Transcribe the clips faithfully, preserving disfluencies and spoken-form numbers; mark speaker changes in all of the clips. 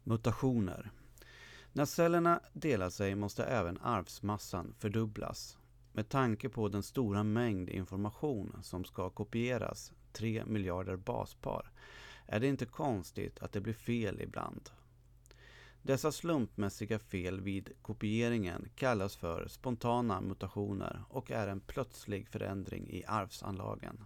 Speaker 1: Mutationer. När cellerna delar sig måste även arvsmassan fördubblas. Med tanke på den stora mängd information som ska kopieras, tre miljarder baspar, är det inte konstigt att det blir fel ibland. Dessa slumpmässiga fel vid kopieringen kallas för spontana mutationer och är en plötslig förändring i arvsanlagen.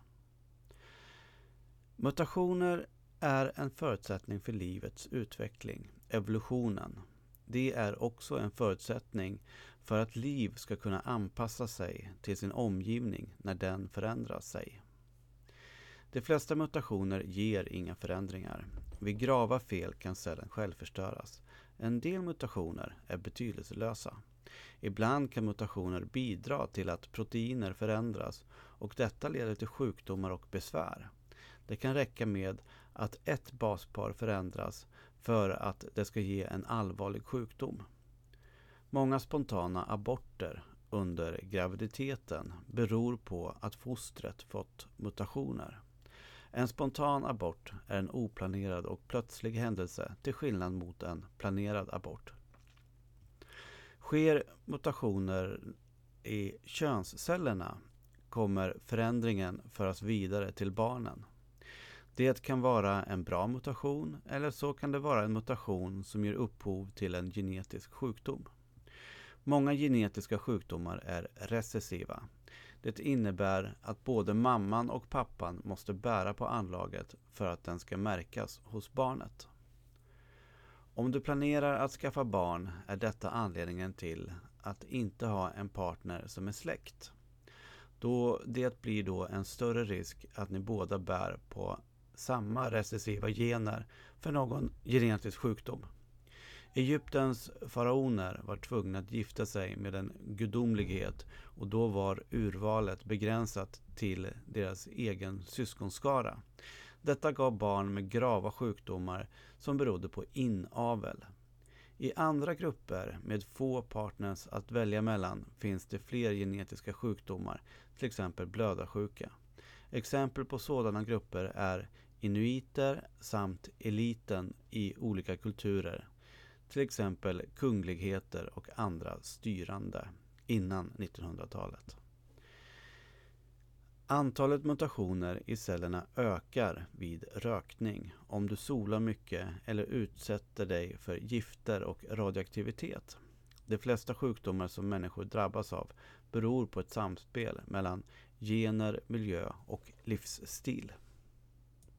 Speaker 1: Mutationer är en förutsättning för livets utveckling, evolutionen. Det är också en förutsättning för att liv ska kunna anpassa sig till sin omgivning när den förändrar sig. De flesta mutationer ger inga förändringar. Vid grava fel kan cellen självförstöras. En del mutationer är betydelselösa. Ibland kan mutationer bidra till att proteiner förändras och detta leder till sjukdomar och besvär. Det kan räcka med att ett baspar förändras för att det ska ge en allvarlig sjukdom. Många spontana aborter under graviditeten beror på att fostret fått mutationer. En spontan abort är en oplanerad och plötslig händelse till skillnad mot en planerad abort. Sker mutationer i könscellerna kommer förändringen föras vidare till barnen. Det kan vara en bra mutation eller så kan det vara en mutation som ger upphov till en genetisk sjukdom. Många genetiska sjukdomar är recessiva. Det innebär att både mamman och pappan måste bära på anlaget för att den ska märkas hos barnet. Om du planerar att skaffa barn är detta anledningen till att inte ha en partner som är släkt. Då det blir då en större risk att ni båda bär på samma recessiva gener för någon genetisk sjukdom. Egyptens faraoner var tvungna att gifta sig med en gudomlighet och då var urvalet begränsat till deras egen syskonskara. Detta gav barn med grava sjukdomar som berodde på inavel. I andra grupper med få partners att välja mellan finns det fler genetiska sjukdomar, till exempel blödarsjuka. Exempel på sådana grupper är inuiter samt eliten i olika kulturer, till exempel kungligheter och andra styrande innan nittonhundratalet. Antalet mutationer i cellerna ökar vid rökning om du solar mycket eller utsätter dig för gifter och radioaktivitet. De flesta sjukdomar som människor drabbas av beror på ett samspel mellan gener, miljö och livsstil.